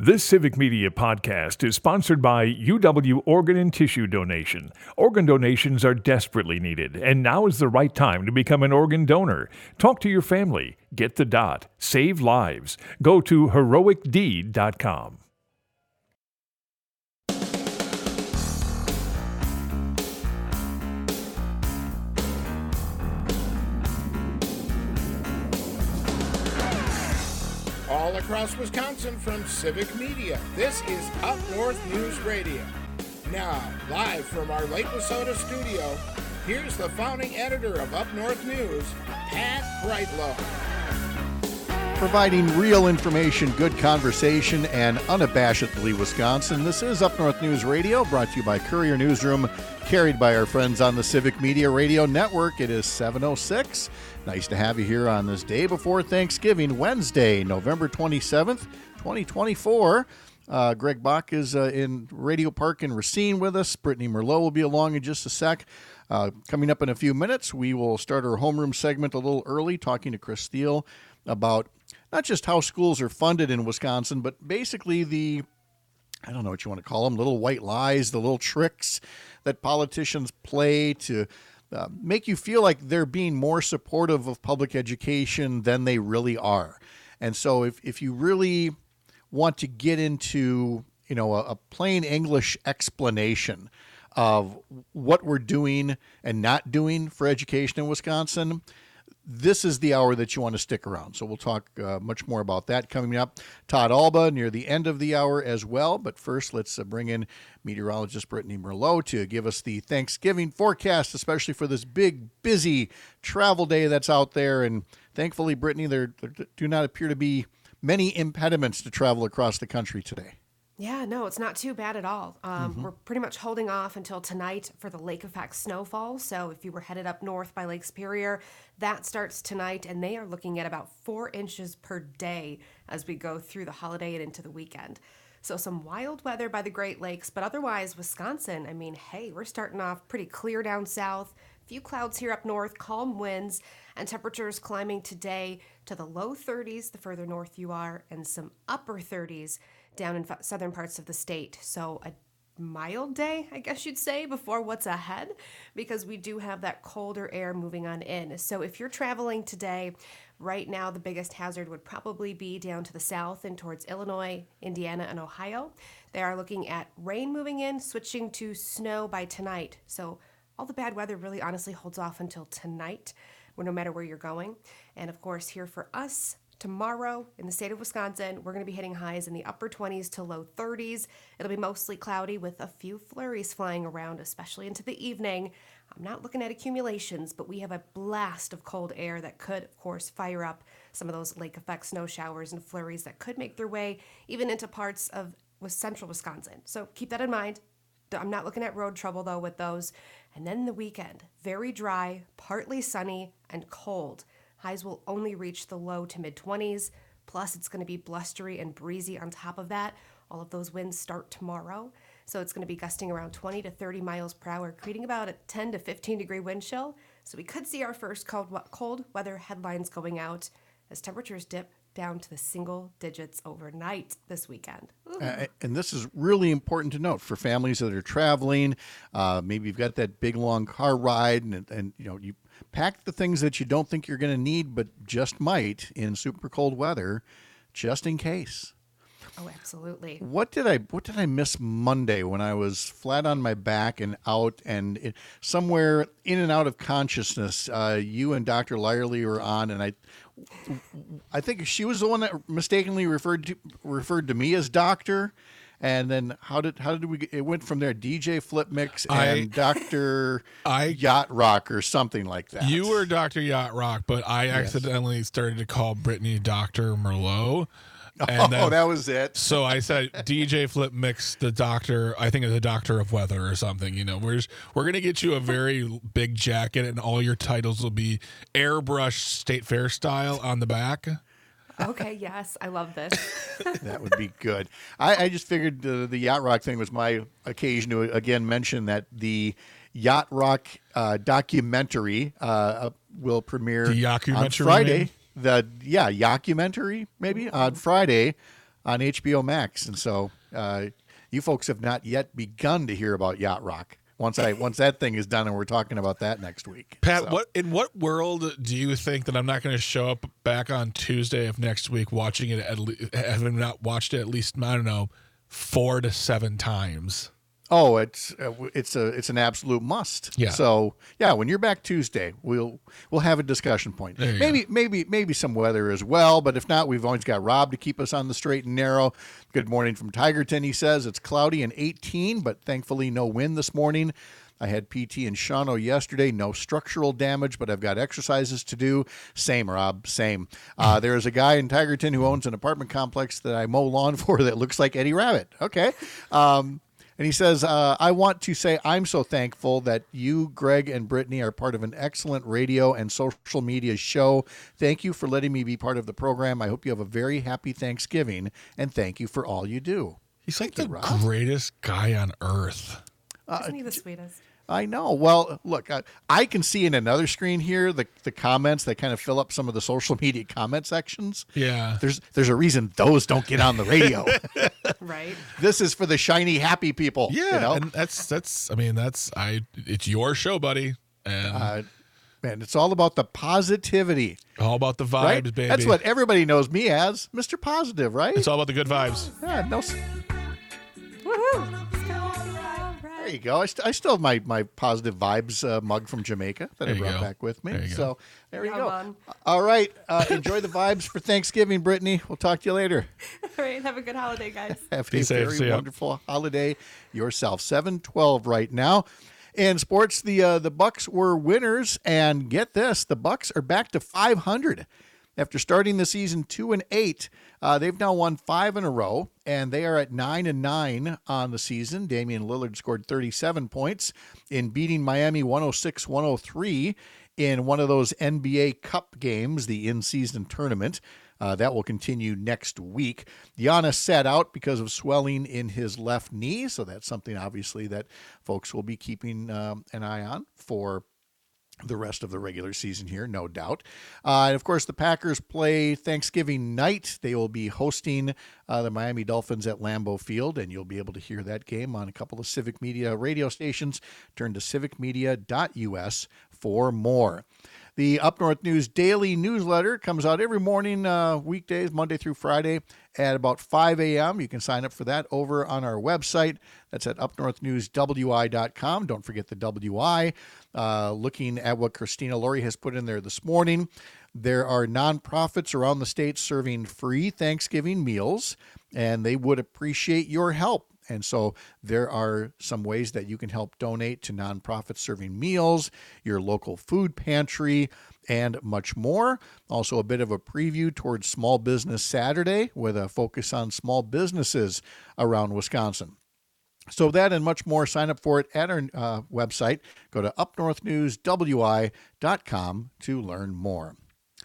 This Civic Media podcast is sponsored by UW Organ and Tissue Donation. Organ donations are desperately needed, and now is the right time to become an organ donor. Talk to your family. Get the dot. Save lives. Go to heroicdeed.com. All across Wisconsin from Civic Media, this is Up North News Radio. Now, live from our Lake Wissota studio, here's the founding editor of Up North News, Pat Brightlow. Providing real information, good conversation, and unabashedly Wisconsin. This is Up North News Radio, brought to you by Courier Newsroom, carried by our friends on the Civic Media Radio Network. It is 7:06. Nice to have you here on this day before Thanksgiving, Wednesday, November 27th, 2024. Greg Bach is in Radio Park in Racine with us. Brittany Merlot will be along in just a sec. Coming up in a few minutes, we will start our homeroom segment a little early, talking to Chris Steele about not just how schools are funded in Wisconsin, but basically the, I don't know what you want to call them, little white lies, the little tricks that politicians play to make you feel like they're being more supportive of public education than they really are. And so if you really want to get into, a plain English explanation of what we're doing and not doing for education in Wisconsin, this is the hour that you want to stick around. So we'll talk much more about that coming up. Todd Alba near the end of the hour as well. But first, let's bring in meteorologist Brittany Merlot to give us the Thanksgiving forecast, especially for this big, busy travel day that's out there. And thankfully, Brittany, there do not appear to be many impediments to travel across the country today. Yeah, no, it's not too bad at all. We're pretty much holding off until tonight for the lake effect snowfall. So if you were headed up north by Lake Superior, that starts tonight, and they are looking at about 4 inches per day as we go through the holiday and into the weekend. So some wild weather by the Great Lakes, but otherwise Wisconsin, hey, we're starting off pretty clear down south. Few clouds here up north, calm winds, and temperatures climbing today to the low 30s the further north you are, and some upper 30s down in southern parts of the state. So a mild day, I guess you'd say, before what's ahead, because we do have that colder air moving on in. So if you're traveling today, right now the biggest hazard would probably be down to the south and towards Illinois, Indiana, and Ohio. They are looking at rain moving in, switching to snow by tonight. So all the bad weather really honestly holds off until tonight, no matter where you're going. And of course, here for us, tomorrow in the state of Wisconsin, we're going to be hitting highs in the upper 20s to low 30s. It'll be mostly cloudy with a few flurries flying around, especially into the evening. I'm not looking at accumulations, but we have a blast of cold air that could, of course, fire up some of those lake effect snow showers and flurries that could make their way even into parts of central Wisconsin. So keep that in mind. I'm not looking at road trouble, though, with those. And then the weekend, very dry, partly sunny, and cold. Highs will only reach the low to mid-20s, plus it's going to be blustery and breezy on top of that. All of those winds start tomorrow, so it's going to be gusting around 20 to 30 miles per hour, creating about a 10 to 15 degree wind chill. So we could see our first cold weather headlines going out as temperatures dip down to the single digits overnight this weekend. And this is really important to note for families that are traveling. Maybe you've got that big, long car ride, and you pack the things that you don't think you're going to need, but just might in super cold weather, just in case. Oh, absolutely. What did I miss Monday when I was flat on my back and out and somewhere in and out of consciousness? You and Dr. Lyerly were on, and I think she was the one that mistakenly referred to me as doctor. And then how did we? It went from there. DJ Flip Mix and Dr. Yacht Rock or something like that. You were Dr. Yacht Rock, but I accidentally started to call Brittany Dr. Merlot. And that was it. So I said DJ Flip Mix, the doctor. I think of the doctor of weather or something. We're gonna get you a very big jacket, and all your titles will be airbrush State Fair style on the back. Okay, yes, I love this. That would be good. I just figured the Yacht Rock thing was my occasion to again mention that the Yacht Rock documentary will premiere on Friday. The Yockumentary maybe on Friday on HBO Max. And so you folks have not yet begun to hear about Yacht Rock. Once that thing is done, and we're talking about that next week. Pat, So, in what world do you think that I'm not going to show up back on Tuesday of next week watching it having not watched it at least, I don't know, 4 to 7 times? Oh, it's an absolute must. Yeah. So yeah, when you're back Tuesday, we'll have a discussion point. There you Maybe some weather as well, but if not, we've always got Rob to keep us on the straight and narrow. Good morning from Tigerton. He says it's cloudy and 18, but thankfully no wind this morning. I had PT in Shawano yesterday. No structural damage, but I've got exercises to do. Same, Rob. Same. There's a guy in Tigerton who owns an apartment complex that I mow lawn for that looks like Eddie Rabbit. Okay. And he says, I want to say I'm so thankful that you, Greg, and Brittany are part of an excellent radio and social media show. Thank you for letting me be part of the program. I hope you have a very happy Thanksgiving, and thank you for all you do. He's like the greatest guy on earth. Isn't he the sweetest? I know. Well, look, I can see in another screen here the comments that kind of fill up some of the social media comment sections. Yeah. There's a reason those don't get on the radio. Right. This is for the shiny, happy people. Yeah, you know? and it's your show, buddy. And Man, it's all about the positivity. all about the vibes, Right? baby. That's what everybody knows me as, Mr. Positive, right? It's all about the good vibes. Yeah, no. Woohoo! There you go. I still have my positive vibes mug from Jamaica that There I you brought go. back with me. There you go. So there you Come go. on. All right. Enjoy the vibes for Thanksgiving, Brittany. We'll talk to you later. All right. Have a good holiday, guys. Have Be a safe. very See ya. wonderful holiday yourself. 7:12 right now. In sports, the Bucks were winners, and get this: the Bucks are back to 500 after starting the season 2-8. They've now won 5 in a row, and they are at 9-9 on the season. Damian Lillard scored 37 points in beating Miami 106-103 in one of those NBA Cup games, the in-season tournament. That will continue next week. Giannis sat out because of swelling in his left knee, so that's something obviously that folks will be keeping an eye on for the rest of the regular season here, no doubt. And of course, the Packers play Thanksgiving night. They will be hosting the Miami Dolphins at Lambeau Field, and you'll be able to hear that game on a couple of Civic Media radio stations. Turn to civicmedia.us for more. The Up North News Daily newsletter comes out every morning, weekdays, Monday through Friday at about 5 a.m. You can sign up for that over on our website. That's at upnorthnewswi.com. Don't forget the WI. Looking at what Christina Laurie has put in there this morning, there are nonprofits around the state serving free Thanksgiving meals, and they would appreciate your help. And so there are some ways that you can help donate to nonprofits serving meals, your local food pantry, and much more. Also a bit of a preview towards Small Business Saturday with a focus on small businesses around Wisconsin. So that and much more, sign up for it at our website. Go to upnorthnewswi.com to learn more.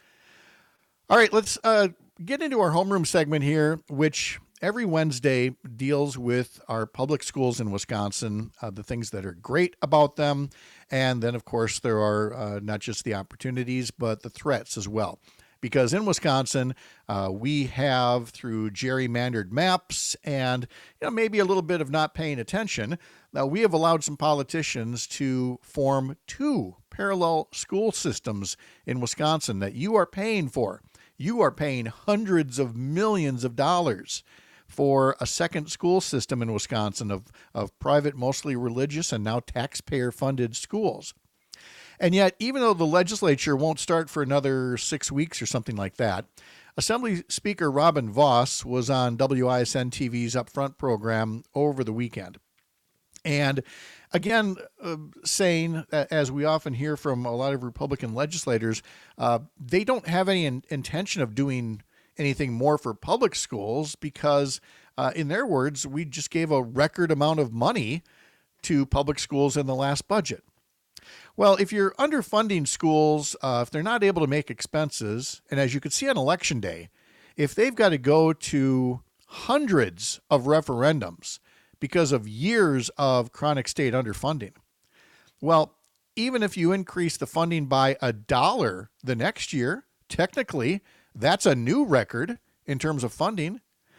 All right, let's get into our homeroom segment here, which every Wednesday deals with our public schools in Wisconsin, the things that are great about them. And then, of course, there are not just the opportunities, but the threats as well. Because in Wisconsin, we have, through gerrymandered maps and maybe a little bit of not paying attention, we have allowed some politicians to form 2 parallel school systems in Wisconsin that you are paying for. You are paying hundreds of millions of dollars for a second school system in Wisconsin of private, mostly religious, and now taxpayer-funded schools. And yet, even though the legislature won't start for another 6 weeks or something like that, Assembly Speaker Robin Voss was on WISN TV's Upfront program over the weekend. And again, saying, as we often hear from a lot of Republican legislators, they don't have any intention of doing anything more for public schools because, in their words, we just gave a record amount of money to public schools in the last budget. Well, if you're underfunding schools, if they're not able to make expenses, and as you could see on Election Day, if they've got to go to hundreds of referendums because of years of chronic state underfunding, well, even if you increase the funding by $1 the next year, technically, that's a new record in terms of funding.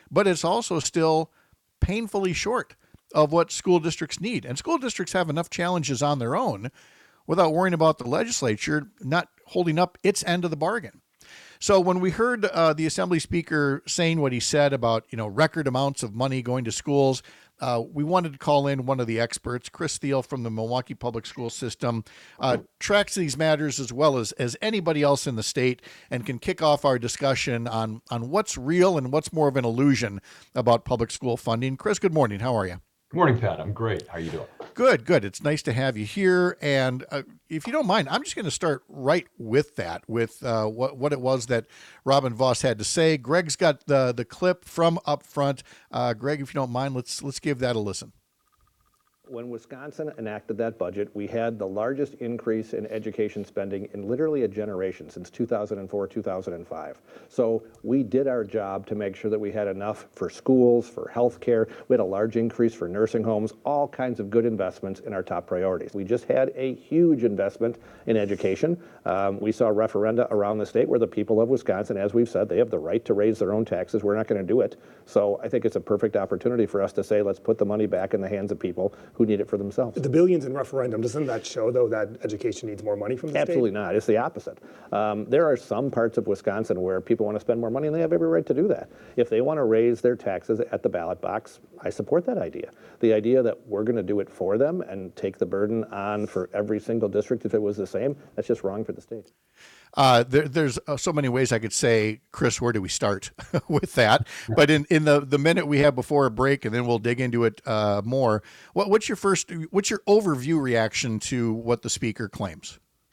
but it's also still painfully short of what school districts need. And school districts have enough challenges on their own without worrying about the legislature not holding up its end of the bargain. So when we heard the Assembly Speaker saying what he said about, record amounts of money going to schools, we wanted to call in one of the experts, Chris Thiel from the Milwaukee Public School System, tracks these matters as well as anybody else in the state, and can kick off our discussion on what's real and what's more of an illusion about public school funding. Chris, good morning. How are you? Good morning, Pat. I'm great. How are you doing? Good. It's nice to have you here. And if you don't mind, I'm just going to start right with that, with what it was that Robin Vos had to say. Greg's got the clip from up front. Greg, if you don't mind, let's give that a listen. When Wisconsin enacted that budget, we had the largest increase in education spending in literally a generation since 2004, 2005. So we did our job to make sure that we had enough for schools, for health care. We had a large increase for nursing homes, all kinds of good investments in our top priorities. We just had a huge investment in education. We saw referenda around the state where the people of Wisconsin, as we've said, they have the right to raise their own taxes. We're not going to do it. So I think it's a perfect opportunity for us to say, let's put the money back in the hands of people who need it for themselves. The billions in referendum, doesn't that show, though, that education needs more money from the Absolutely state? not. It's the opposite. There are some parts of Wisconsin where people want to spend more money, and they have every right to do that. If they want to raise their taxes at the ballot box, I support that idea. The idea that we're going to do it for them and take the burden on for every single district if it was the same, that's just wrong for the state. There's so many ways I could say, Chris, where do we start with that? But in the minute we have before a break, and then we'll dig into it more. What's your overview reaction to what the speaker claims?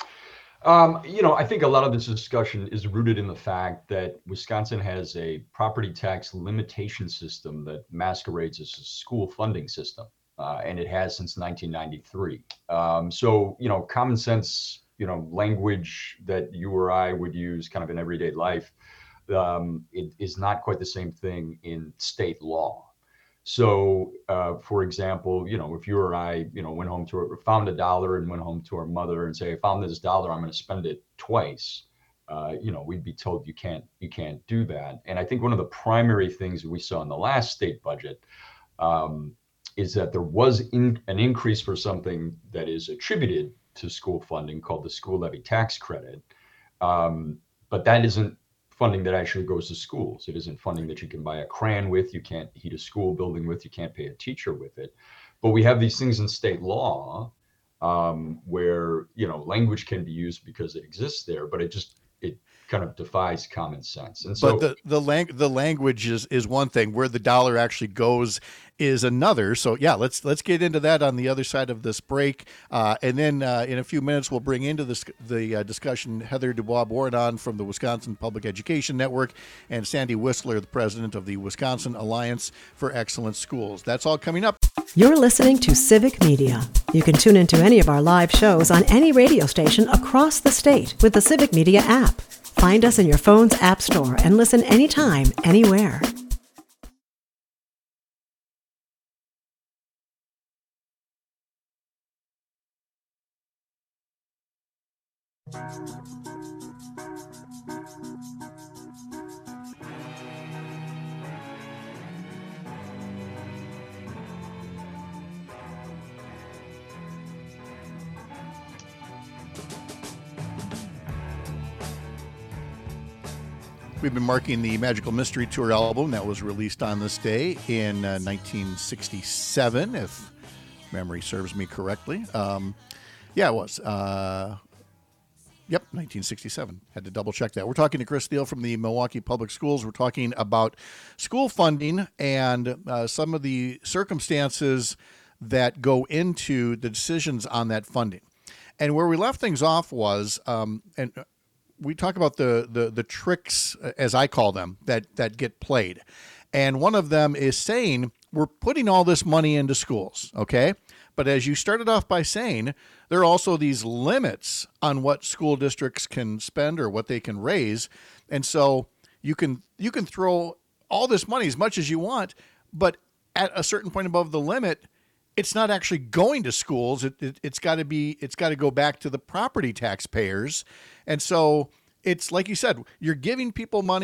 I think a lot of this discussion is rooted in the fact that Wisconsin has a property tax limitation system that masquerades as a school funding system, and it has since 1993. So common sense, language that you or I would use kind of in everyday life, it is not quite the same thing in state law. So, for example, if you or I, went home found $1 and went home to our mother and say, I found this $1, I'm going to spend it twice. We'd be told you can't do that. And I think one of the primary things we saw in the last state budget is that there was an increase for something that is attributed to school funding called the school levy tax credit. But that isn't funding that actually goes to schools. It isn't funding that you can buy a crayon with, you can't heat a school building with, you can't pay a teacher with it. But we have these things in state law where, language can be used because it exists there, but it kind of defies common sense. And so, but the language is one thing. Where the dollar actually goes is another. So yeah, let's get into that on the other side of this break, and then in a few minutes we'll bring into the discussion Heather Dubois-Bourdon from the Wisconsin Public Education Network and Sandy Whistler, the president of the Wisconsin Alliance for Excellent Schools. That's all coming up. You're listening to Civic Media. You can tune into any of our live shows on any radio station across the state with the Civic Media app. Find us in your phone's app store and listen anytime, anywhere. We've been marking the Magical Mystery Tour album that was released on this day in 1967, if memory serves me correctly. Yeah, it was. Yep, 1967. Had to double check that. We're talking to Chris Thiel from the Milwaukee Public Schools. We're talking about school funding and some of the circumstances that go into the decisions on that funding. And where we left things off was, and we talk about the tricks, as I call them, that get played. And one of them is saying, we're putting all this money into schools, okay? But as you started off by saying, there are also these limits on what school districts can spend or what they can raise. And so you can throw all this money as much as you want, but at a certain point above the limit, it's not actually going to schools. It's got to go back to the property taxpayers. And so it's like you said, you're giving people money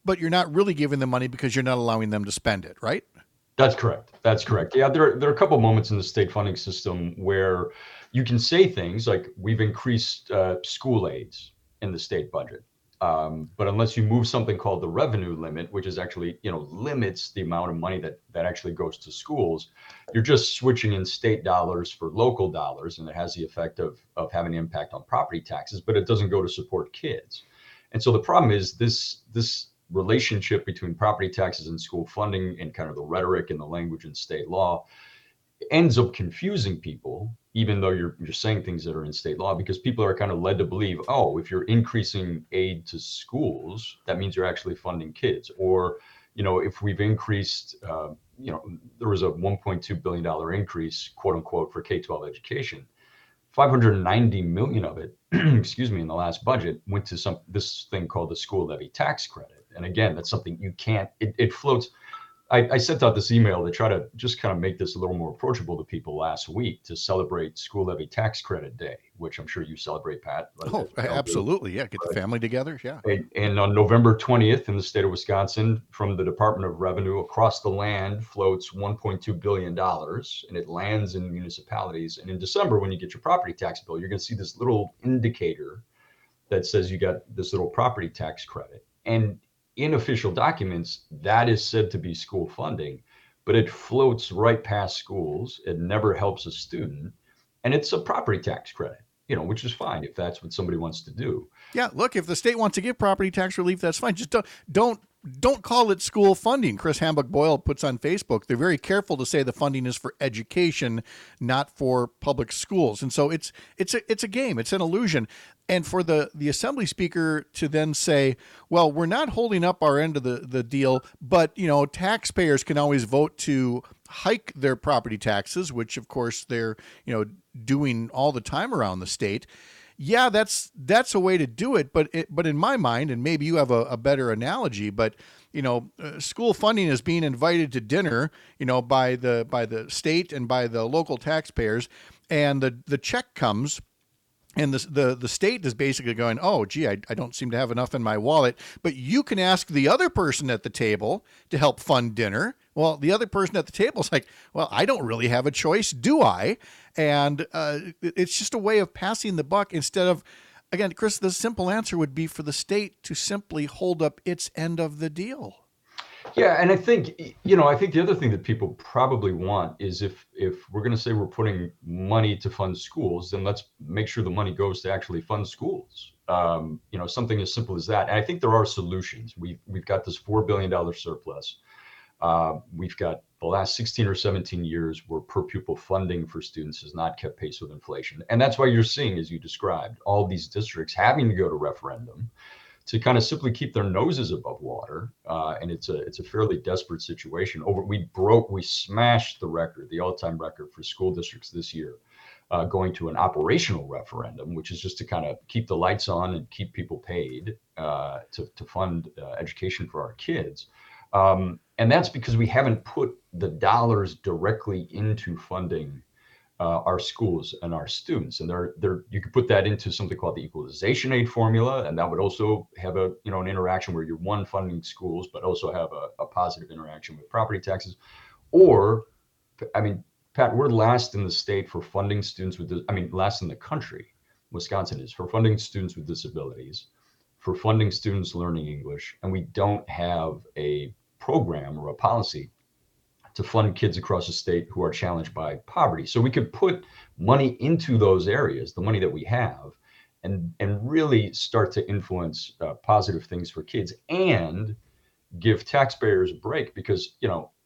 but you're not really giving them money because you're not allowing them to spend it, right? That's correct. That's correct. Yeah, there are a couple moments in the state funding system where you can say things like we've increased school aids in the state budget. But unless you move something called the revenue limit, which is actually, limits the amount of money that actually goes to schools, you're just switching in state dollars for local dollars, and it has the effect of having an impact on property taxes, but it doesn't go to support kids. And so the problem is this relationship between property taxes and school funding and kind of the rhetoric and the language in state law ends up confusing people, even though you're saying things that are in state law, because people are kind of led to believe, oh, if you're increasing aid to schools, that means you're actually funding kids. Or, if we've increased, there was a $1.2 billion increase, quote unquote, for K-12 education. 590 million of it, excuse me, in the last budget went to this thing called the school levy tax credit. And again, that's something you can't, it floats. I sent out this email to try to just kind of make this a little more approachable to people last week to celebrate School Levy Tax Credit Day, which I'm sure you celebrate, Pat. Oh, absolutely. Yeah. Get the family together. Yeah. And on November 20th in the state of Wisconsin, from the Department of Revenue across the land floats $1.2 billion, and it lands in municipalities. And in December, when you get your property tax bill, you're going to see this little indicator that says you got this little property tax credit. And in official documents, that is said to be school funding, but it floats right past schools. It never helps a student. And it's a property tax credit, which is fine if that's what somebody wants to do. Yeah, look, if the state wants to give property tax relief, that's fine. Just don't call it school funding. Chris Hambuck-Boyle puts on Facebook, they're very careful to say the funding is for education, not for public schools. And so it's a game. It's an illusion. And for the assembly speaker to then say, well, we're not holding up our end of the deal, but, taxpayers can always vote to hike their property taxes, which, of course, they're, doing all the time around the state. Yeah, that's a way to do it. But in my mind, and maybe you have a better analogy, but, school funding is being invited to dinner, by the state and by the local taxpayers. And the check comes. And the state is basically going, oh, gee, I don't seem to have enough in my wallet. But you can ask the other person at the table to help fund dinner. Well, the other person at the table is like, well, I don't really have a choice, do I? And it's just a way of passing the buck instead of, again, Chris, the simple answer would be for the state to simply hold up its end of the deal. Yeah, and I think the other thing that people probably want is if we're going to say we're putting money to fund schools, then let's make sure the money goes to actually fund schools. Something as simple as that. And I think there are solutions. We've got this $4 billion surplus. We've got the last 16 or 17 years where per pupil funding for students has not kept pace with inflation. And that's why you're seeing, as you described, all these districts having to go to referendum to kind of simply keep their noses above water. And it's a fairly desperate situation. We smashed the all-time record for school districts this year, going to an operational referendum, which is just to kind of keep the lights on and keep people paid to fund education for our kids. And that's because we haven't put the dollars directly into funding our schools and our students. And you could put that into something called the equalization aid formula, and that would also have an interaction where you're funding schools, but also have a positive interaction with property taxes. Or, Pat, we're last in the state for funding students last in the country. Wisconsin is for funding students with disabilities, for funding students learning English, and we don't have a program or a policy to fund kids across the state who are challenged by poverty. So we could put money into those areas, the money that we have, and really start to influence positive things for kids and give taxpayers a break, because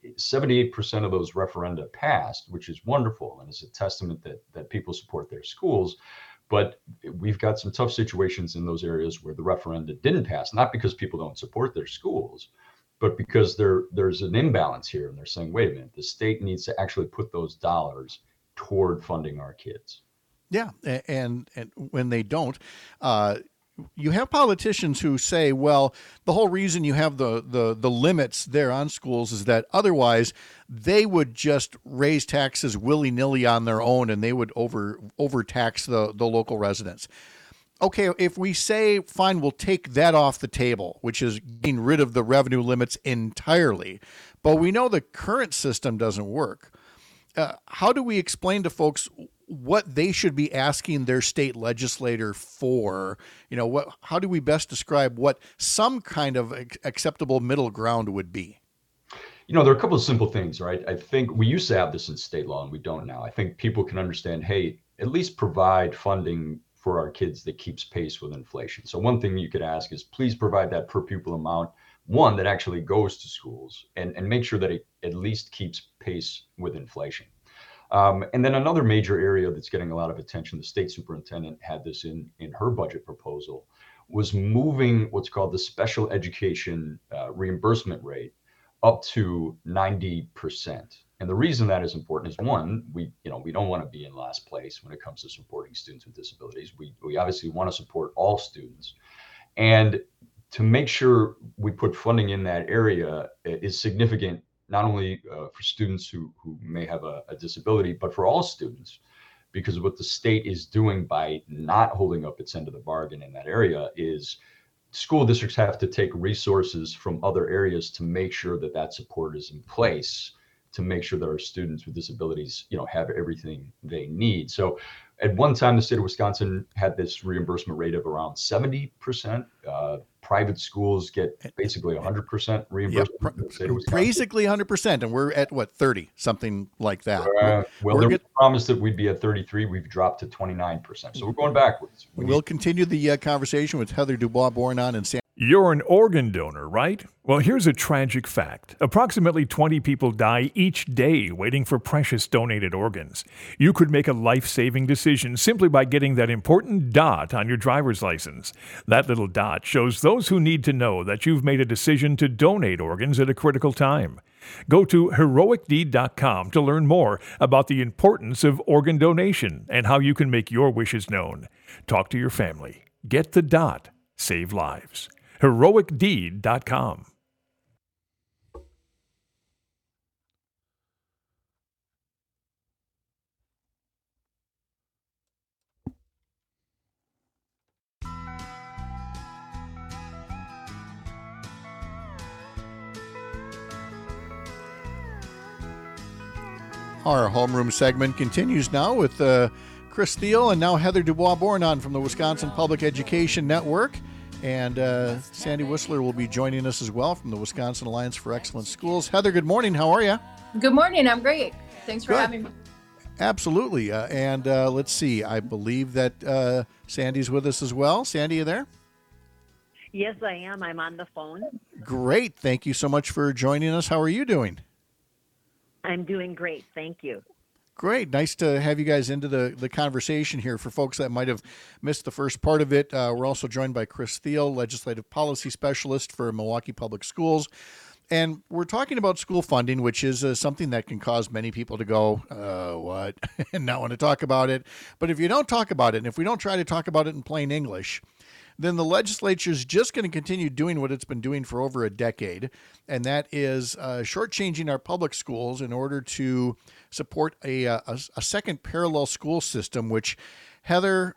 78% of those referenda passed, which is wonderful, and it's a testament that people support their schools. But we've got some tough situations in those areas where the referenda didn't pass, not because people don't support their schools, but because there's an imbalance here, and they're saying, wait a minute, the state needs to actually put those dollars toward funding our kids. Yeah, and when they don't, you have politicians who say, well, the whole reason you have the limits there on schools is that otherwise they would just raise taxes willy-nilly on their own, and they would overtax the local residents. Okay, if we say, fine, we'll take that off the table, which is getting rid of the revenue limits entirely, but we know the current system doesn't work. How do we explain to folks what they should be asking their state legislator for? How do we best describe what some kind of acceptable middle ground would be? There are a couple of simple things, right? I think we used to have this in state law and we don't now. I think people can understand, hey, at least provide funding for our kids that keeps pace with inflation. So one thing you could ask is please provide that per pupil amount, one that actually goes to schools, and make sure that it at least keeps pace with inflation. And then another major area that's getting a lot of attention, the state superintendent had this in her budget proposal, was moving what's called the special education reimbursement rate up to 90%. And the reason that is important is, one, we don't want to be in last place when it comes to supporting students with disabilities. We obviously want to support all students. And to make sure we put funding in that area is significant, not only for students who may have a disability, but for all students, because what the state is doing by not holding up its end of the bargain in that area is school districts have to take resources from other areas to make sure that that support is in place, to make sure that our students with disabilities, have everything they need. So at one time, the state of Wisconsin had this reimbursement rate of around 70%. Private schools get basically 100% reimbursement. In the state of Wisconsin. Basically 100%. And we're at 30, something like that. Well, there was a promise that we'd be at 33. We've dropped to 29%. So we're going backwards. We'll continue the conversation with Heather Dubois-Bornon and Sam. You're an organ donor, right? Well, here's a tragic fact. Approximately 20 people die each day waiting for precious donated organs. You could make a life-saving decision simply by getting that important dot on your driver's license. That little dot shows those who need to know that you've made a decision to donate organs at a critical time. Go to heroicdeed.com to learn more about the importance of organ donation and how you can make your wishes known. Talk to your family. Get the dot. Save lives. heroicdeed.com. Our homeroom segment continues now with Chris Thiel and now Heather Dubois-Bornon from the Wisconsin Public Education Network. And Sandy Whistler will be joining us as well from the Wisconsin Alliance for Excellent Schools. Heather, good morning. How are you? Good morning. I'm great. Thanks for having me. Absolutely. And let's see. I believe that Sandy's with us as well. Sandy, you there? Yes, I am. I'm on the phone. Great. Thank you so much for joining us. How are you doing? I'm doing great. Thank you. Great. Nice to have you guys into the conversation here. For folks that might have missed the first part of it, we're also joined by Chris Thiel, Legislative Policy Specialist for Milwaukee Public Schools. And we're talking about school funding, which is something that can cause many people to go, what? and not want to talk about it. But if you don't talk about it, and if we don't try to talk about it in plain English, then the legislature is just going to continue doing what it's been doing for over a decade, and that is shortchanging our public schools in order to support a second parallel school system, which, Heather,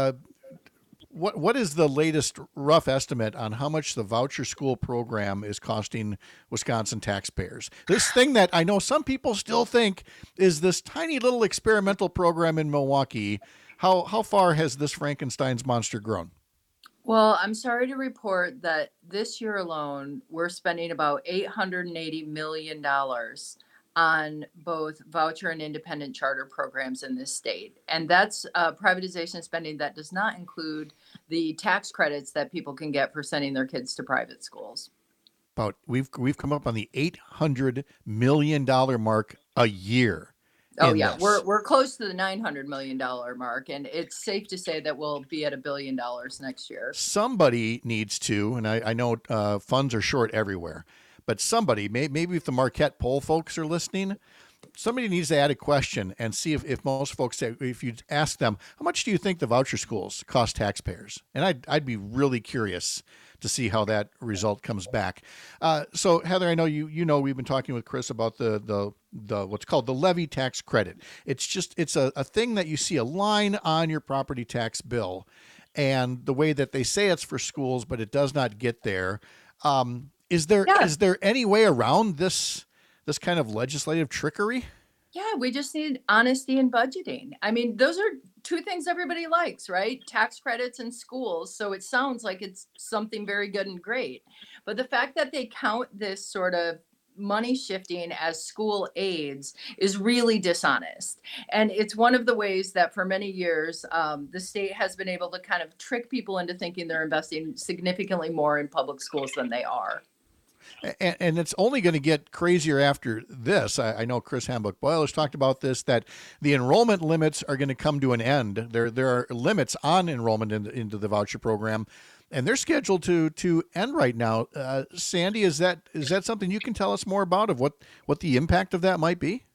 what is the latest rough estimate on how much the voucher school program is costing Wisconsin taxpayers? This thing that I know some people still think is this tiny little experimental program in Milwaukee, how far has this Frankenstein's monster grown? Well, I'm sorry to report that this year alone, we're spending about $880 million on both voucher and independent charter programs in this state. And that's privatization spending that does not include the tax credits that people can get for sending their kids to private schools. About we've come up on the $800 million mark a year. Oh yeah, we're close to the $900 million mark, and it's safe to say that we'll be at $1 billion next year. Somebody needs to, and I know funds are short everywhere, but somebody, maybe if the Marquette poll folks are listening, somebody needs to add a question and see if most folks say, if you ask them, how much do you think the voucher schools cost taxpayers? And I'd be really curious to see how that result comes back. So Heather, I know you know we've been talking with Chris about the what's called the levy tax credit. It's a thing that you see a line on your property tax bill, and the way that they say it's for schools, but it does not get there. Is there any way around this kind of legislative trickery? Yeah, we just need honesty in budgeting. I mean, those are two things everybody likes, right? Tax credits and schools. So it sounds like it's something very good and great. But the fact that they count this sort of money shifting as school aids is really dishonest. And it's one of the ways that for many years, the state has been able to kind of trick people into thinking they're investing significantly more in public schools than they are. And it's only going to get crazier after this. I know Chris Hambuck-Boyle has talked about this, that the enrollment limits are going to come to an end. There are limits on enrollment into the voucher program, and they're scheduled to end right now. Sandy, is that something you can tell us more about, of what the impact of that might be?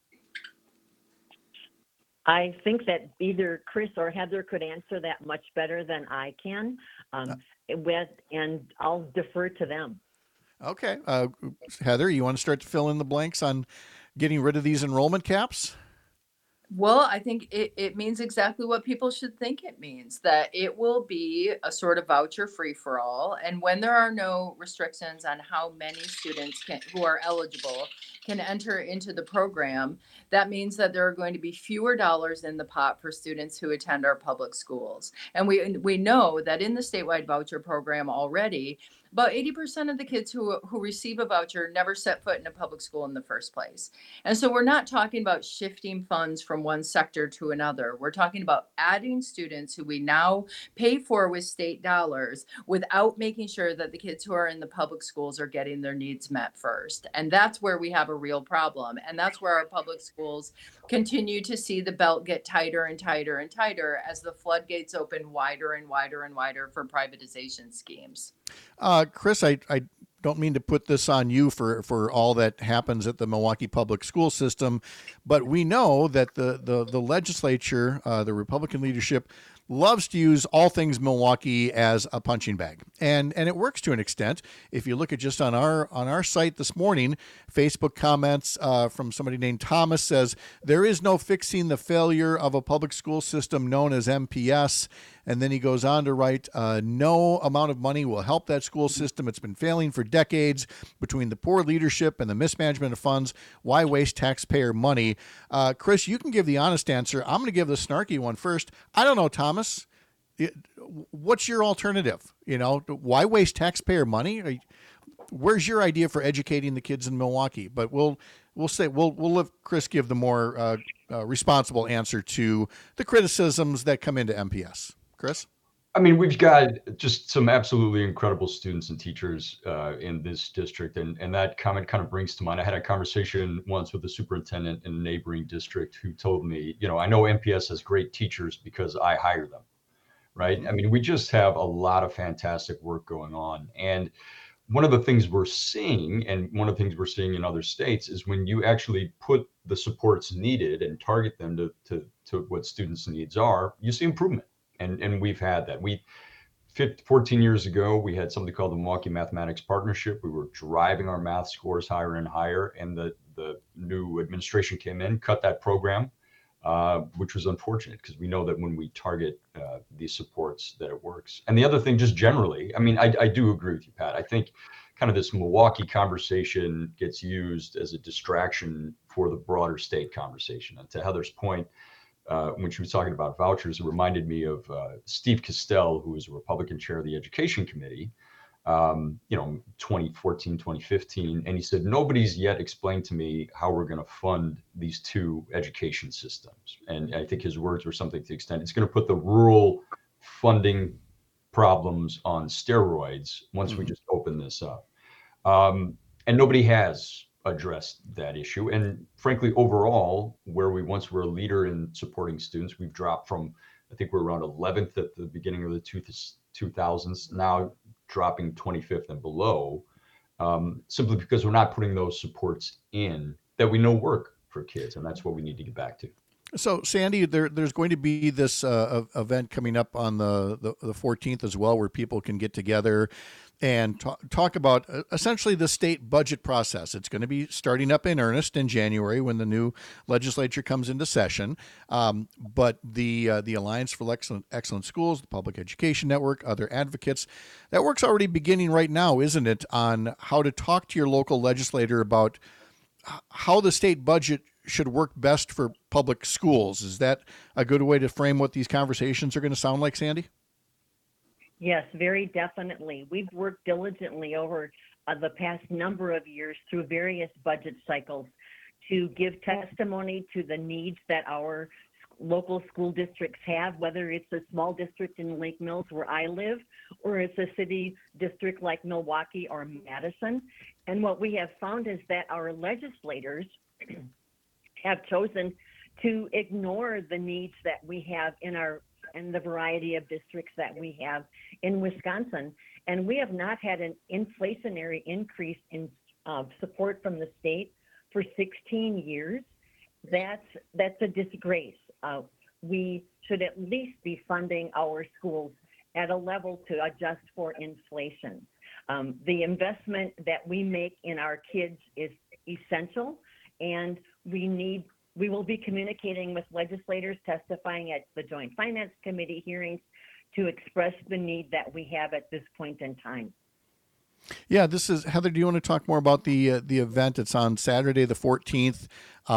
I think that either Chris or Heather could answer that much better than I can, and I'll defer to them. Okay. Heather, you want to start to fill in the blanks on getting rid of these enrollment caps? Well, I think it means exactly what people should think it means, that it will be a sort of voucher free-for-all. And when there are no restrictions on how many students who are eligible can enter into the program, that means that there are going to be fewer dollars in the pot for students who attend our public schools. And we know that in the statewide voucher program already, about 80% of the kids who receive a voucher never set foot in a public school in the first place. And so we're not talking about shifting funds from one sector to another. We're talking about adding students who we now pay for with state dollars without making sure that the kids who are in the public schools are getting their needs met first. And that's where we have a real problem. And that's where our public schools continue to see the belt get tighter and tighter and tighter as the floodgates open wider and wider and wider for privatization schemes. Chris, I don't mean to put this on you for all that happens at the Milwaukee public school system, but we know that the legislature, the Republican leadership, loves to use all things Milwaukee as a punching bag. And it works to an extent. If you look at just on our site this morning, Facebook comments from somebody named Thomas says, there is no fixing the failure of a public school system known as MPS. And then he goes on to write, no amount of money will help that school system. It's been failing for decades. Between the poor leadership and the mismanagement of funds, why waste taxpayer money? Chris, you can give the honest answer. I'm going to give the snarky one first. I don't know, Thomas. What's your alternative? Why waste taxpayer money? Where's your idea for educating the kids in Milwaukee? But we'll let Chris give the more responsible answer to the criticisms that come into MPS. Chris? I mean, we've got just some absolutely incredible students and teachers in this district. And that comment kind of brings to mind, I had a conversation once with the superintendent in a neighboring district who told me, I know MPS has great teachers because I hire them, right? I mean, we just have a lot of fantastic work going on. And one of the things we're seeing, and one of the things we're seeing in other states, is when you actually put the supports needed and target them to what students' needs are, you see improvement. And we've had that. 14 years ago, we had something called the Milwaukee Mathematics Partnership. We were driving our math scores higher and higher, and the new administration came in, cut that program, which was unfortunate because we know that when we target these supports that it works. And the other thing, just generally, I mean, I do agree with you, Pat. I think kind of this Milwaukee conversation gets used as a distraction for the broader state conversation. And to Heather's point, when she was talking about vouchers, it reminded me of Steve Castell, who was a Republican chair of the Education Committee, 2014, 2015. And he said, nobody's yet explained to me how we're going to fund these two education systems. And I think his words were something to the extent, it's going to put the rural funding problems on steroids once we just open this up. And nobody has addressed that issue. And frankly, overall, where we once were a leader in supporting students, we've dropped from, I think we're around 11th at the beginning of the 2000s, now dropping 25th and below, simply because we're not putting those supports in that we know work for kids. And that's what we need to get back to. So, Sandy, there's going to be this event coming up on the 14th as well, where people can get together and talk about essentially the state budget process. It's going to be starting up in earnest in January when the new legislature comes into session. But the Alliance for Excellent Schools, the Public Education Network, other advocates, that work's already beginning right now, isn't it, on how to talk to your local legislator about how the state budget should work best for public schools. Is that a good way to frame what these conversations are going to sound like, Sandy? Yes, very definitely. We've worked diligently over the past number of years through various budget cycles to give testimony to the needs that our local school districts have, whether it's a small district in Lake Mills where I live, or it's a city district like Milwaukee or Madison. And what we have found is that our legislators have chosen to ignore the needs that we have in the variety of districts that we have in Wisconsin. And we have not had an inflationary increase in support from the state for 16 years. That's a disgrace. We should at least be funding our schools at a level to adjust for inflation. The investment that we make in our kids is essential, and we will be communicating with legislators testifying at the Joint Finance Committee hearings to express the need that we have at this point in time. Yeah, this is Heather. Do you want to talk more about the event? It's on Saturday the 14th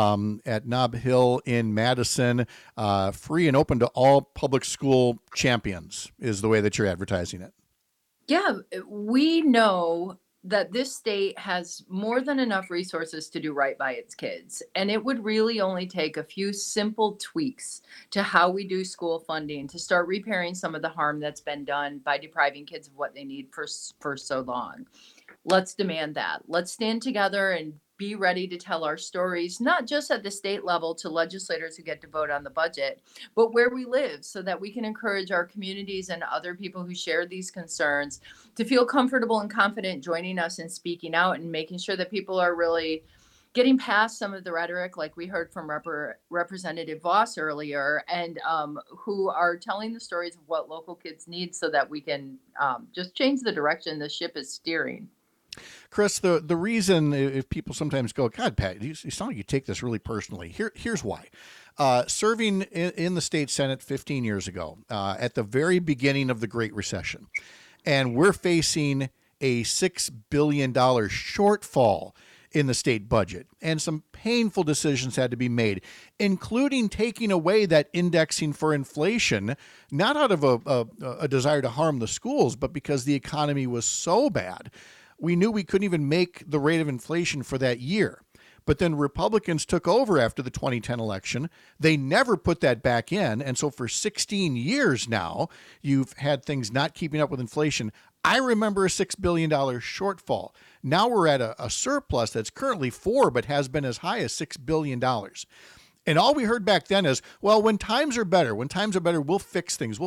at Nob Hill in Madison. Free and open to all public school champions is the way that you're advertising it. Yeah, we know that this state has more than enough resources to do right by its kids. And it would really only take a few simple tweaks to how we do school funding to start repairing some of the harm that's been done by depriving kids of what they need for so long. Let's demand that. Let's stand together and be ready to tell our stories, not just at the state level to legislators who get to vote on the budget, but where we live, so that we can encourage our communities and other people who share these concerns to feel comfortable and confident joining us and speaking out and making sure that people are really getting past some of the rhetoric, like we heard from Representative Voss earlier, and who are telling the stories of what local kids need so that we can just change the direction the ship is steering. Chris, the reason, if people sometimes go, God, Pat, you sound like you take this really personally. Here's why. Serving in the state Senate 15 years ago, at the very beginning of the Great Recession, and we're facing a $6 billion shortfall in the state budget, and some painful decisions had to be made, including taking away that indexing for inflation, not out of a desire to harm the schools, but because the economy was so bad. We knew we couldn't even make the rate of inflation for that year. But then Republicans took over after the 2010 election. They never put that back in. And so for 16 years now, you've had things not keeping up with inflation. I remember a $6 billion shortfall. Now we're at a surplus that's currently $4, but has been as high as $6 billion. And all we heard back then is, well, when times are better, we'll fix things.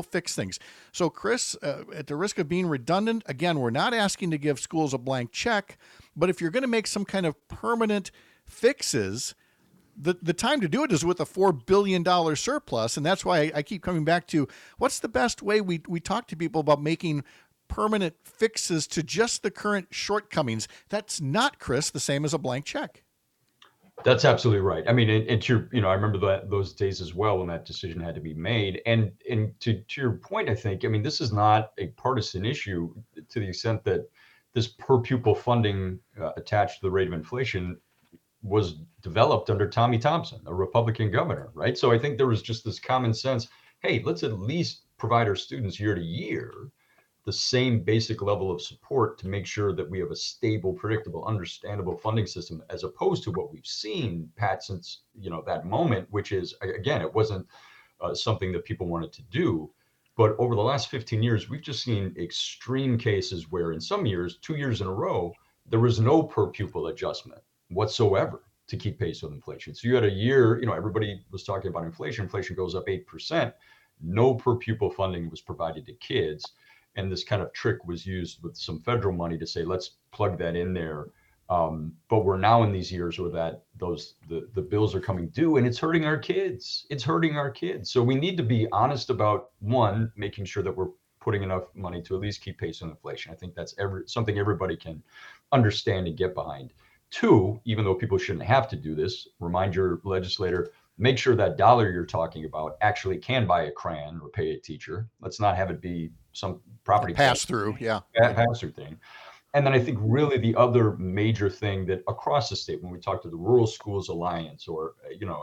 So, Chris, at the risk of being redundant, again, we're not asking to give schools a blank check, but if you're going to make some kind of permanent fixes, the time to do it is with a $4 billion surplus. And that's why I keep coming back to what's the best way we talk to people about making permanent fixes to just the current shortcomings. That's not, Chris, the same as a blank check. That's absolutely right. I mean, and to your, I remember those days as well when that decision had to be made. And to your point, I think, I mean, this is not a partisan issue to the extent that this per pupil funding attached to the rate of inflation was developed under Tommy Thompson, a Republican governor, right? So I think there was just this common sense, hey, let's at least provide our students year to year the same basic level of support to make sure that we have a stable, predictable, understandable funding system, as opposed to what we've seen, Pat, since that moment, which is, again, it wasn't something that people wanted to do. But over the last 15 years, we've just seen extreme cases where in some years, 2 years in a row, there was no per pupil adjustment whatsoever to keep pace with inflation. So you had a year, everybody was talking about inflation. Inflation goes up 8%. No per pupil funding was provided to kids. And this kind of trick was used with some federal money to say, let's plug that in there But we're now in these years where the bills are coming due, and it's hurting our kids. It's hurting our kids. So we need to be honest about, one, making sure that we're putting enough money to at least keep pace with inflation. I think that's something everybody can understand and get behind. Two, even though people shouldn't have to do this, remind your legislator, make sure that dollar you're talking about actually can buy a crayon or pay a teacher. Let's not have it be some property pass through. Yeah. Pass through thing. And then I think really the other major thing that across the state, when we talk to the Rural Schools Alliance or,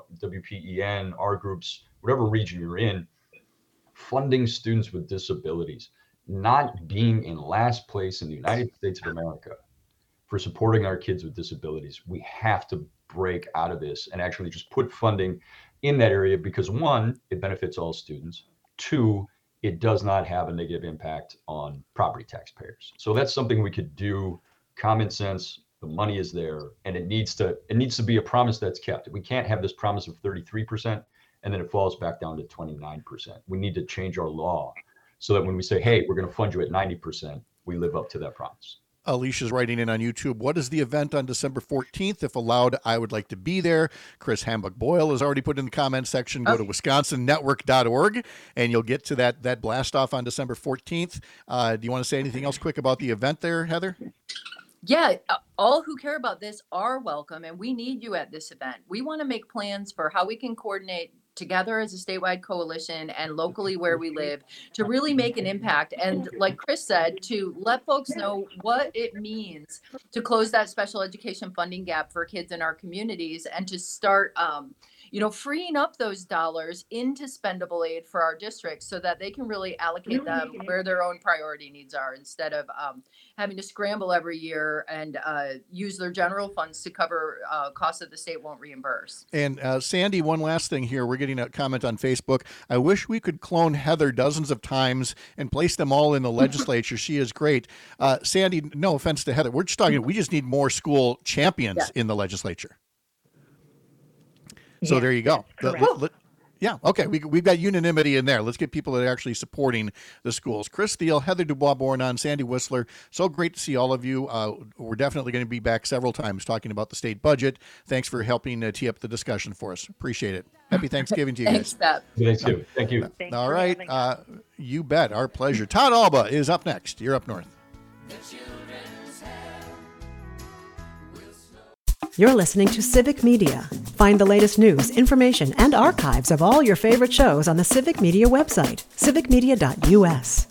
WPEN, our groups, whatever region you're in, funding students with disabilities, not being in last place in the United States of America for supporting our kids with disabilities. We have to break out of this and actually just put funding in that area because, one, it benefits all students. Two, it does not have a negative impact on property taxpayers. So that's something we could do. Common sense, the money is there, and it needs to be a promise that's kept. We can't have this promise of 33% and then it falls back down to 29%. We need to change our law so that when we say, hey, we're going to fund you at 90%, we live up to that promise. Alicia's writing in on YouTube, what is the event on December 14th? If allowed, I would like to be there. Chris Hambuck-Boyle has already put in the comment section. Go to wisconsonnetwork.org, and you'll get to that blast off on December 14th. Do you want to say anything else quick about the event there, Heather? Yeah, all who care about this are welcome, and we need you at this event. We want to make plans for how we can coordinate together as a statewide coalition and locally where we live to really make an impact. And like Chris said, to let folks know what it means to close that special education funding gap for kids in our communities and to start, freeing up those dollars into spendable aid for our districts so that they can really allocate them where their own priority needs are instead of having to scramble every year and use their general funds to cover costs that the state won't reimburse. And Sandy, one last thing here. We're getting a comment on Facebook. I wish we could clone Heather dozens of times and place them all in the legislature. She is great. Sandy, no offense to Heather. We're just talking, we just need more school champions in the legislature. So there you go. Yeah, okay. We've got unanimity in there. Let's get people that are actually supporting the schools. Chris Thiel, Heather Dubois-Bournon, Sandy Whistler. So great to see all of you. We're definitely going to be back several times talking about the state budget. Thanks for helping tee up the discussion for us. Appreciate it. Happy Thanksgiving to you guys. Thanks, Seth. Thank you. All right. You bet. Our pleasure. Todd Alba is up next. You're up north. You're listening to Civic Media. Find the latest news, information, and archives of all your favorite shows on the Civic Media website, civicmedia.us.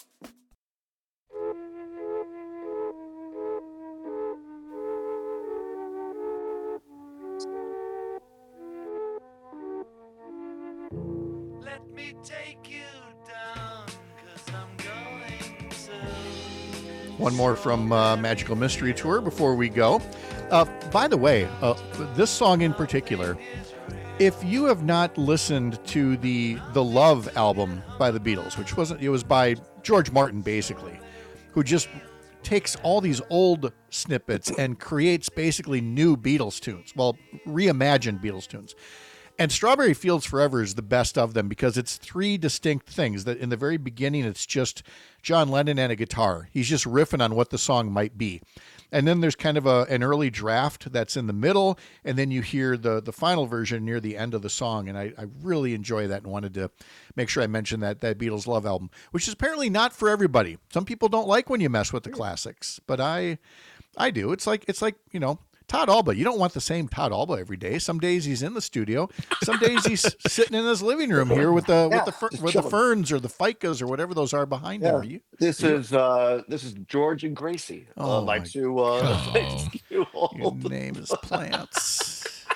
Let me take you down, 'cause I'm going to. One more from Magical Mystery Tour before we go. By the way, this song in particular, if you have not listened to the Love album by the Beatles, it was by George Martin basically, who just takes all these old snippets and creates basically new Beatles tunes, well, reimagined Beatles tunes. And Strawberry Fields Forever is the best of them because it's three distinct things. That in the very beginning, it's just John Lennon and a guitar. He's just riffing on what the song might be. And then there's kind of an early draft that's in the middle, and then you hear the final version near the end of the song. And I really enjoy that and wanted to make sure I mentioned that Beatles Love album, which is apparently not for everybody. Some people don't like when you mess with the classics, but I do. It's like Todd Alba. You don't want the same Todd Alba every day. Some days he's in the studio. Some days he's sitting in his living room here with the ferns or the ficas or whatever those are behind him. This is George and Gracie. Oh, like to your name is Plants.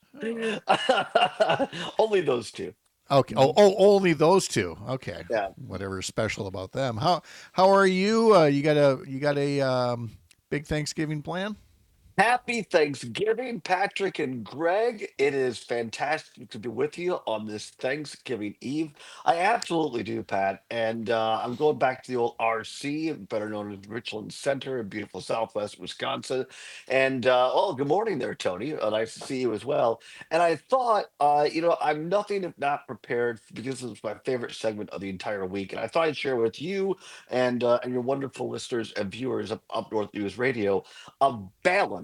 Only those two. Okay. Oh, only those two. Okay. Yeah. Whatever's special about them. How are you? You got a big Thanksgiving plan? Happy Thanksgiving, Patrick and Greg. It is fantastic to be with you on this Thanksgiving Eve. I absolutely do, Pat. And I'm going back to the old RC, better known as Richland Center in beautiful Southwest Wisconsin. And good morning there, Tony. Nice to see you as well. And I thought, I'm nothing if not prepared because this is my favorite segment of the entire week. And I thought I'd share with you and your wonderful listeners and viewers of Up North News Radio a balance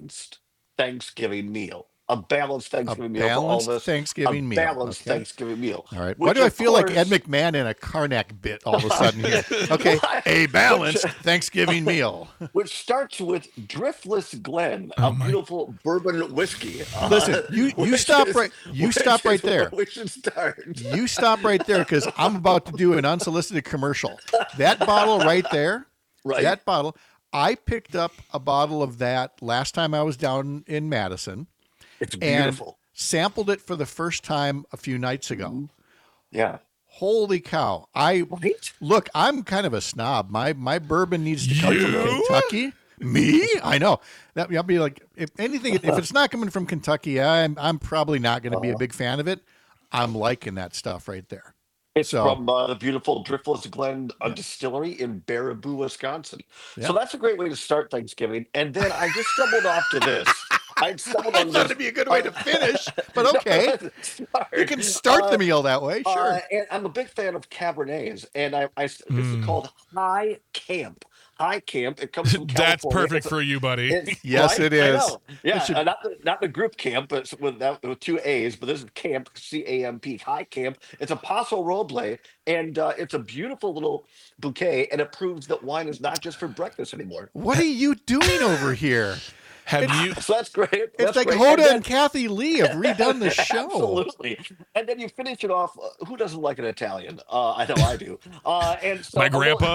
balanced Thanksgiving meal. A balanced Thanksgiving meal for all balanced of us. Thanksgiving a meal. balanced Okay. Thanksgiving meal. All right. Why Which, do I of feel like Ed course- McMahon in a Karnak bit all of a sudden here? Okay, a balanced Thanksgiving meal. Which starts with Driftless Glen, Oh a beautiful bourbon whiskey. Listen, you which stop is- right. You which stop right is there. where we should start. You stop right there because I'm about to do an unsolicited commercial. That bottle right there, Right. that bottle, I picked up a bottle of that last time I was down in Madison It's and beautiful. sampled it for the first time a few nights ago. Yeah. Holy cow. Look, I'm kind of a snob. My bourbon needs to come from Kentucky. Me? I know. I'll be like, if anything, if it's not coming from Kentucky, I'm probably not going to be a big fan of it. I'm liking that stuff right there. It's So- from the beautiful Driftless Glen distillery in Baraboo, Wisconsin. Yeah. So that's a great way to start Thanksgiving. And then I just stumbled off to this. I stumbled on I thought this. it'd be a good way to finish, but No, okay. sorry. You can start the meal that way, sure. And I'm a big fan of Cabernets, and this is called High Camp. High Camp. It comes from California. That's perfect It's- for you, buddy. Yes, it is. I know. Yeah, It should- not the group camp, but with two A's. But this is Camp, C-A-M-P, High Camp. It's a Paso Roble, and it's a beautiful little bouquet, and it proves that wine is not just for breakfast anymore. What are you doing over here? Have you? So that's great. It's That's like great. Hoda and Kathy Lee have redone the show. Absolutely. And then you finish it off. Who doesn't like an Italian? I know I do. And so My a little grandpa.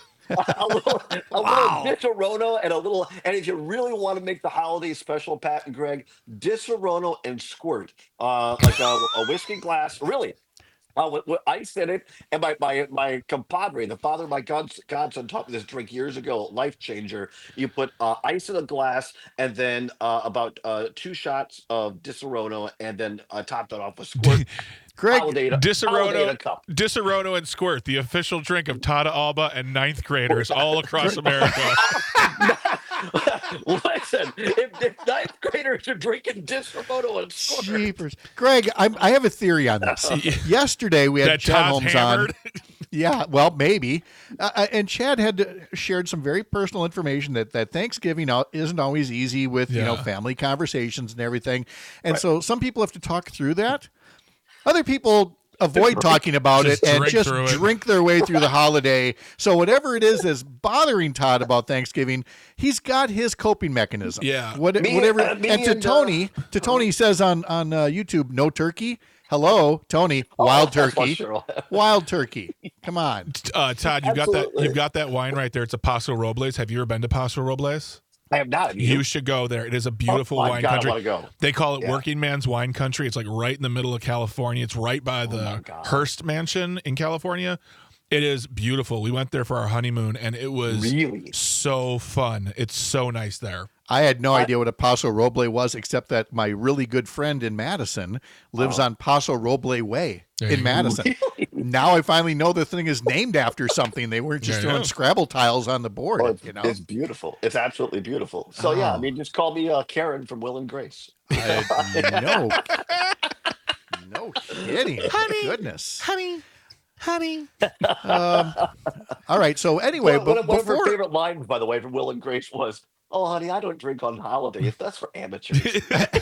a little Disaronno and if you really want to make the holiday special, Pat and Greg, Disaronno and squirt, like a whiskey glass, really. With ice in it, and my compadre, the father of my godson, taught me this drink years ago. Life changer. You put ice in a glass, and then about 2 shots of Disaronno, and then top that off with squirt. Greg, Holiday in a cup. Disaronno and Squirt, the official drink of Tata Alba and 9th graders all across America. Listen, if 9th graders are drinking Disaronno and squirt, Jeepers. Greg, I have a theory on this. Yesterday we had That Chad Todd's Holmes hammered? on. Yeah, well, maybe. And Chad had shared some very personal information that Thanksgiving isn't always easy with family conversations and everything. And so some people have to talk through that. Other people avoid talking about it and just drink their way through the holiday. So whatever it is that's bothering Todd about Thanksgiving, he's got his coping mechanism. Yeah. Whatever. And to Tony says on YouTube, no turkey. Hello, Tony. Wild turkey. Wild turkey. Come on, Todd. You've got that wine right there. It's a Paso Robles. Have you ever been to Paso Robles? I have not. You should go there. It is a beautiful wine country. I want to go. They call it working man's wine country. It's like right in the middle of California. It's right by the Hearst Mansion in California. It is beautiful. We went there for our honeymoon, and it was really so fun. It's so nice there. I had no idea what a Paso Roble was, except that my really good friend in Madison lives on Paso Roble Way in Madison. Now I finally know the thing is named after something. They weren't just throwing Scrabble tiles on the board. It's beautiful. It's absolutely beautiful. So yeah, I mean, just call me Karen from Will and Grace. No kidding. Honey, goodness. Honey. All right. So anyway, one of her favorite lines, by the way, from Will and Grace was, "Oh, honey, I don't drink on holidays. That's for amateurs."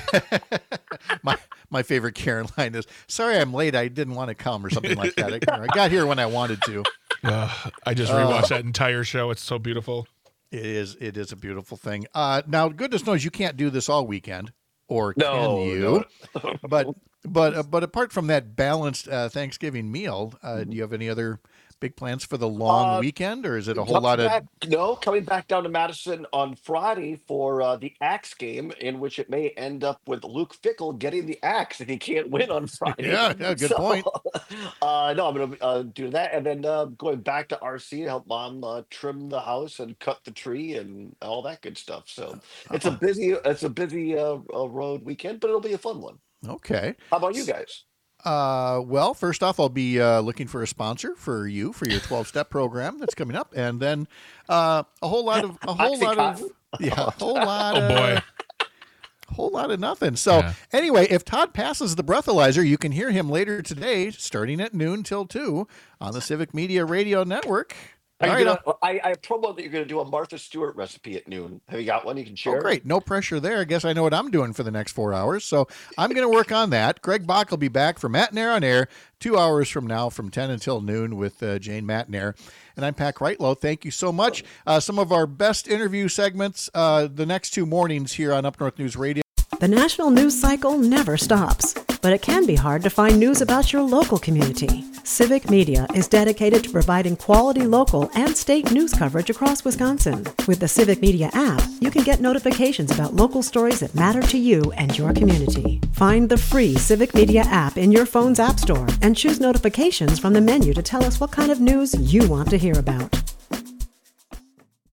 my favorite Karen line is, "Sorry, I'm late. I didn't want to come," or something like that. I got here when I wanted to. I just rewatched that entire show. It's so beautiful. It is a beautiful thing. Now, goodness knows you can't do this all weekend, or can you? No. But apart from that balanced Thanksgiving meal, do you have any other big plans for the long weekend, or is it a whole lot of? Coming back down to Madison on Friday for the Axe game, in which it may end up with Luke Fickell getting the axe if he can't win on Friday. Yeah, good point. No, I'm going to do that, and then going back to RC to help Mom trim the house and cut the tree and all that good stuff. So it's a busy road weekend, but it'll be a fun one. Okay. How about you guys? Well, first off, I'll be looking for a sponsor for your 12-step program that's coming up, and then a whole lot of nothing. So anyway, if Todd passes the breathalyzer, you can hear him later today, starting at noon till 2 on the Civic Media Radio Network. Are All you right, gonna, I promo that you're going to do a Martha Stewart recipe at noon. Have you got one you can share? Oh, great. No pressure there. I guess I know what I'm doing for the next 4 hours. So I'm going to work on that. Greg Bach will be back for Matt and Air on Air 2 hours from now from 10 until noon with Jane Matnair. And I'm Pat Kreitlow. Thank you so much. Some of our best interview segments the next 2 mornings here on Up North News Radio. The national news cycle never stops, but it can be hard to find news about your local community. Civic Media is dedicated to providing quality local and state news coverage across Wisconsin. With the Civic Media app, you can get notifications about local stories that matter to you and your community. Find the free Civic Media app in your phone's app store and choose notifications from the menu to tell us what kind of news you want to hear about.